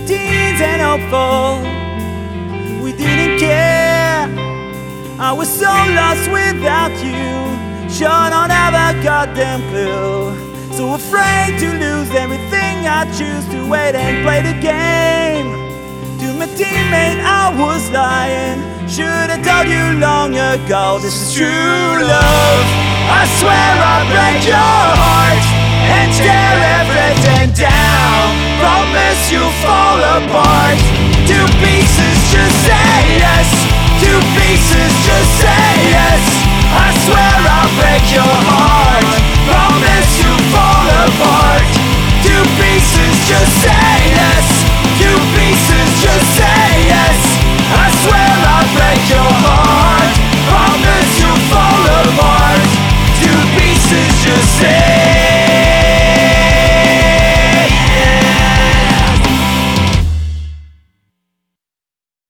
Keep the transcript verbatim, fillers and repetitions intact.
teens and hopeful. We didn't care, I was so lost without you. Sure don't have a goddamn clue. So afraid to lose everything, I choose to wait and play the game. To my teammate I was lying, should've told you long ago. This is true love, I swear I'll break your heart and tear everything down. Promise you'll fall apart. Two pieces, just say yes. Two pieces, just say yes.